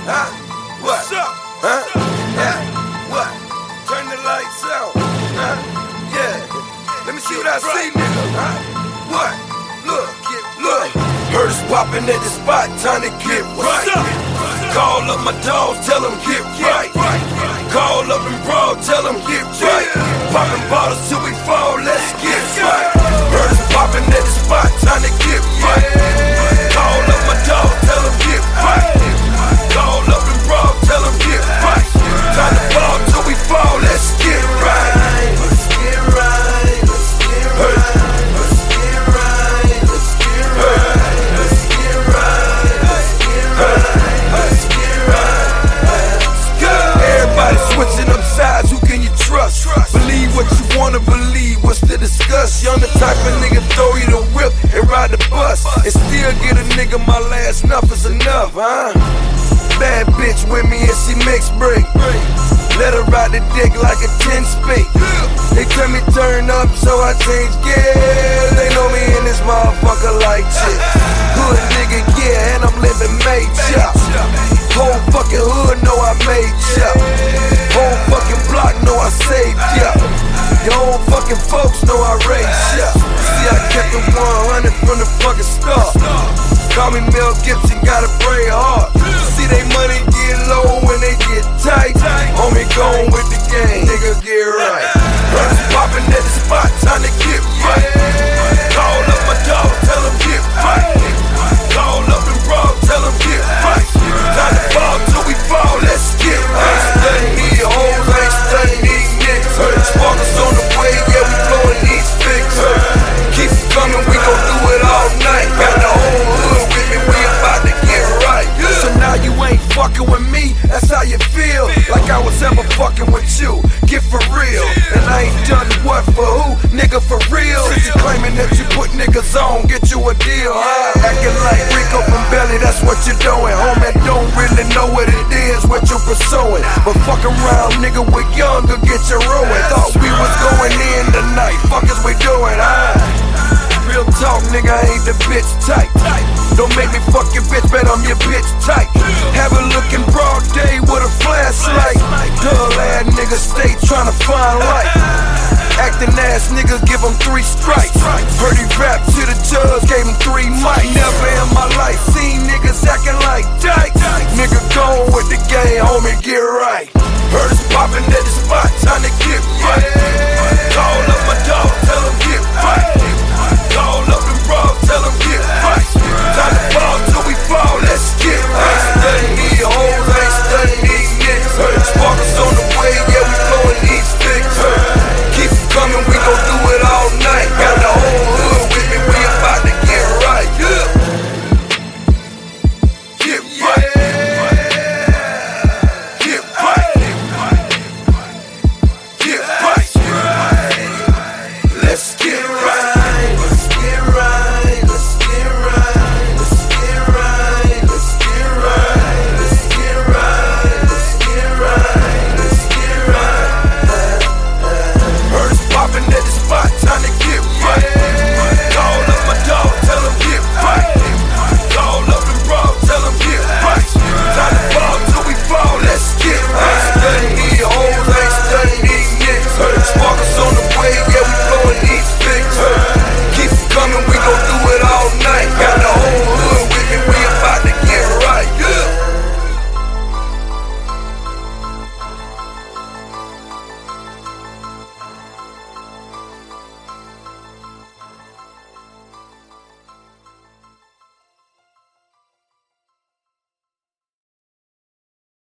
Huh? What? What's up? Huh? Yeah. What? Turn the lights out. Huh? Yeah. Let me see what I see, nigga. Huh? What? Look. Heard us popping at the spot, time to get right. Call up my dogs, tell them get right. Call up and bro, tell them get right. Popping bottles till we fall, let's get right. Heard us popping at the spot, time to get right. Call up my dogs, tell them get right. Call up and bro, tell them get right. Time to ball till we fall, let's get right. Let's get right, let's get right. Switching up sides, who can you trust? Believe what you wanna believe, what's to discuss? Y'all the type of nigga throw you the whip and ride the bus and still get a nigga my last enough is enough, huh? Bad bitch with me and she mix break. Let her ride the dick like a 10-speed. They tell me turn up, so I change gears. They know me in this motherfucker like shit. Hood nigga, yeah, and I'm living major. Whole fucking hood know I made ya. Whole fucking block know I saved ya. Your own fucking folks know I raised ya. See, I kept it 100 from the fucking start. Call me Mel Gibson, gotta pray hard. See, they money get low when they get tight. Homie, going with the game, nigga, get right. Birds popping at the spot, time to get right. Call up my dog, tell him get right. Call up and bro, tell him get right. Time to ball till we fall, let's get right. I ain't studying these hoes, I ain't studying these niggas. Sparkles on the way, yeah, we blowing these figs. Keep it coming, we gon' do it all night. Got the whole hood with me, we about to get right. So now you ain't fucking with me, that's how you feel. Like I was ever fucking with you, get for real. And I ain't done what for who, nigga, for real. Since you claiming that you put niggas on, get you a deal, huh? Acting like Rico from Belly, that's what you're doing. Homie, don't really know what it is, what you're pursuing. But fuck around, nigga, with younger, get your ruin. Thought we was going in tonight, fuck is we doing, huh? Real talk, nigga, I ain't the bitch type. Don't make me fuck your bitch, bet I'm your bitch type. Have a look in broad day with a flashlight. Dull ass niggas stay tryna find light. Acting ass niggas give them 3 strikes. Heard he rap to the judge, gave him 3 mics. Never in my life seen niggas acting like dykes. Nigga going with the game, homie, get right. Heard us popping at the spot, time to get right.